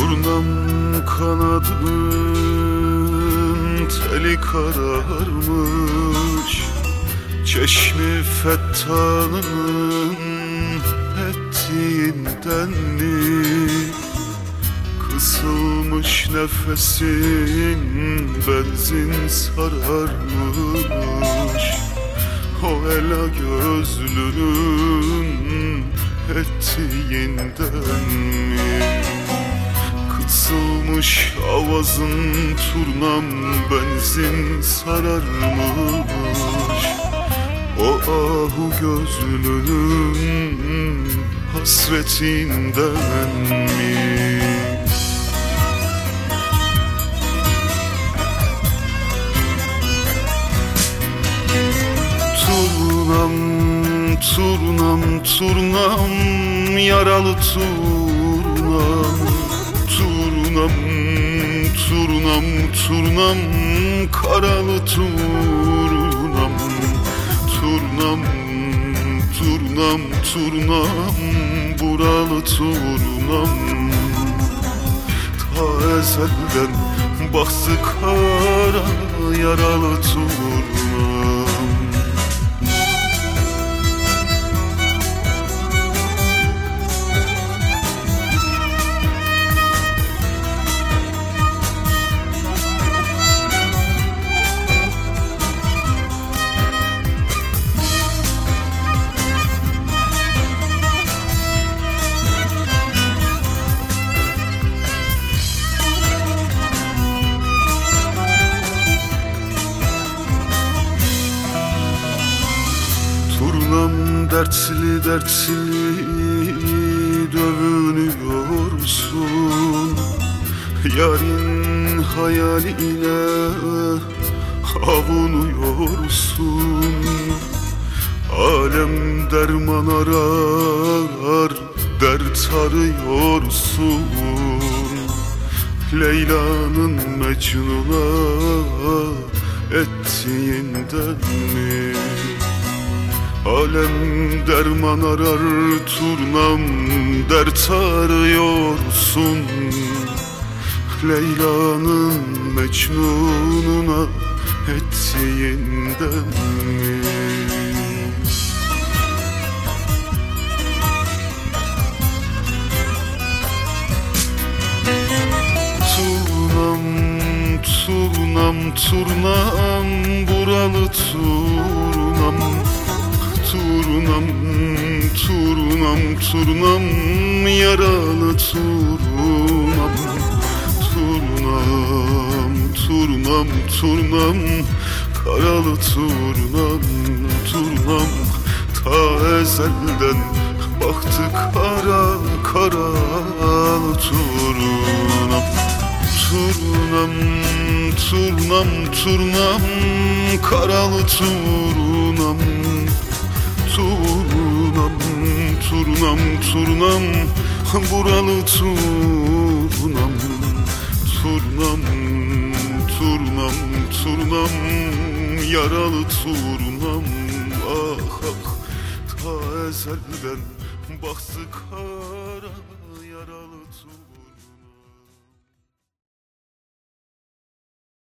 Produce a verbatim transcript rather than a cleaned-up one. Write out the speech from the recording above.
Turnam kanadın teli kararmış, Çeşmi fettanının ettiğinden mi? Kısılmış nefesin benzin sararmış, o ela gözlünün ettiğinden mi? Kısılmış avazın turnam benzin sararmış, o ahu gözlünün hasretinden mi? Turnam, turnam, turnam, yaralı turnam, turnam, turnam, turnam, karalı turnam, turnam, turnam, turnam, buralı turnam. Ta ezelden baksı kara yaralı turnam. Turnam dertli dertli dövünüyorsun, yarın hayaliyle avunuyorsun. Alem derman arar, dert arıyorsun. Leyla'nın Mecnun'a ettiğinden mi? Alem derman arar turnam, dert arıyorsun. Leyla'nın Mecnun'una ettiğinden mi? Turnam, turnam, turnam, buralı turnam, turnam, turnam, turnam, yaralı turnam, turnam, turnam, turnam, karalı turnam, turnam. Ta ezelden baktı kara karalı turnam, turnam, turnam, turnam, karalı turnam, turnam, turnam, turnam, buralı turnam, turnam, turnam, turnam, yaralı turnam. Ah ah, ta ezelden baktı kara yaralı turnam.